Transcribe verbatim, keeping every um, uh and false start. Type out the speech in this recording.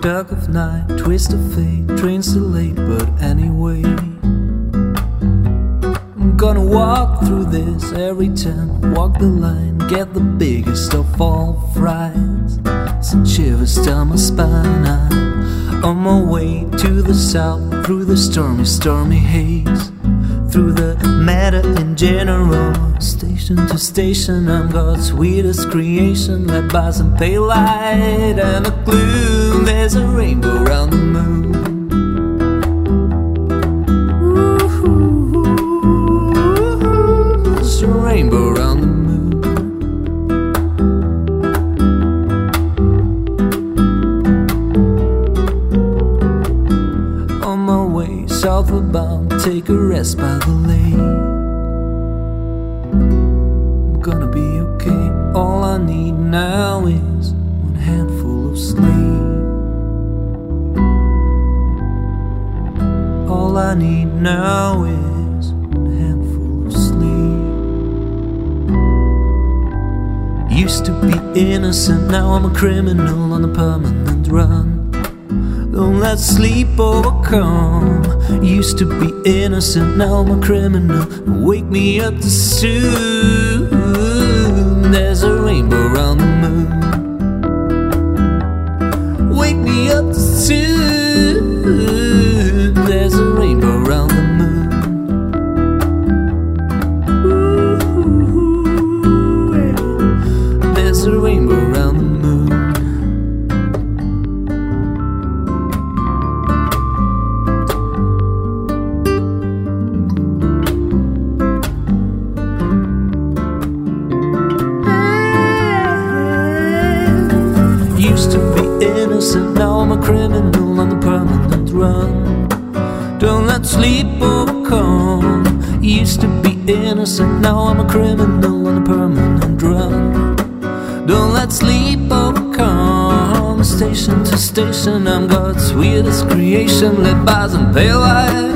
dark of night, twist of fate, trains too late, but anyway I'm gonna walk through this every time, walk the line, get the biggest of all frights. Send shivers down my spine, I'm on my way to the south, through the stormy, stormy haze, through the matter in general. Station to station, I'm God's sweetest creation, led by some pale light and a gloom. There's a rainbow around the moon. Ooh, there's a rainbow around the moon. On my way southward bound, take a rest by the lake. I'm gonna be okay. All I need now is one handful of sleep. All I need now is one handful of sleep. Used to be innocent, now I'm a criminal on a permanent run. Don't let sleep overcome. Used to be innocent, now I'm a criminal. Wake me up too soon. There's a rainbow around the moon. Wake me up too soon. There's a rainbow around the moon. Ooh, there's a rainbow around the moon. Used to be innocent, now I'm a criminal on the permanent run. Don't let sleep overcome. Used to be innocent, now I'm a criminal on the permanent run. Don't let sleep overcome. Station to station, I'm God's sweetest creation, led by some pale light